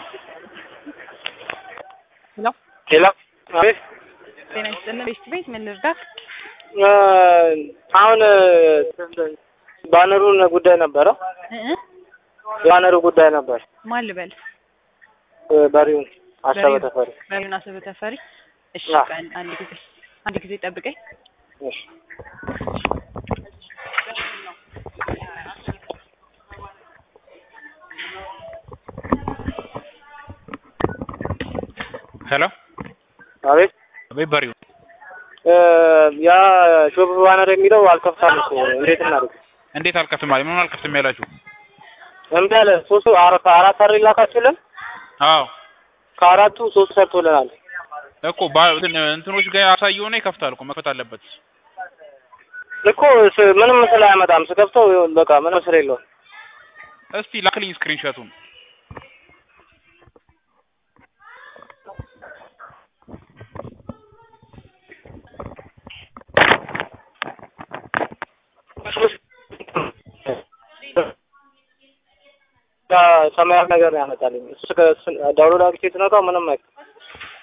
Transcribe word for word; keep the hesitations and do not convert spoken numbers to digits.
ሄሎ ሄሎ አቤት ጤና ይስጥልን ቤት ቤት ምን ልርዳክ? አሁን ባነሩን ጉዳይ ነበረ እ ባነሩ ጉዳይ ነበር። ማን ልበል? በሪውን አሰበ ተፈሪ በሪውን አሰበ ተፈሪ። እሺ አንድ ጊዜ አንድ ጊዜ ጠብቀኝ። እሺ ሄሎ አቤት አቤት በሪው ያ ሾፕ ባነር የሚለው አልከፍታም እኮ እንዴት እናድርግ? እንዴት አልከፍትም ማለት ምን አልከፍትም ያላችሁ? እምቢ አለ። ሶስቱ አራት አራት አይደል ላካችሁልን? አዎ ከአራቱ ሶስት ሰርቶልናል እኮ ባንትን እንትኖች ጋር ያሳየው ነው ይከፍታል እኮ መክፈት አለበት እኮ ምንም ስለ አያመጣም ስከፍተው በቃ ምንም ስለ የለውም። እስቲ ላክልኝ ስክሪንሾቱን። ሰማያዊ ነገር ያመጣልኝ እሱ ዳውንሎድ አድርጌ ስነካው ምንም አይደለም።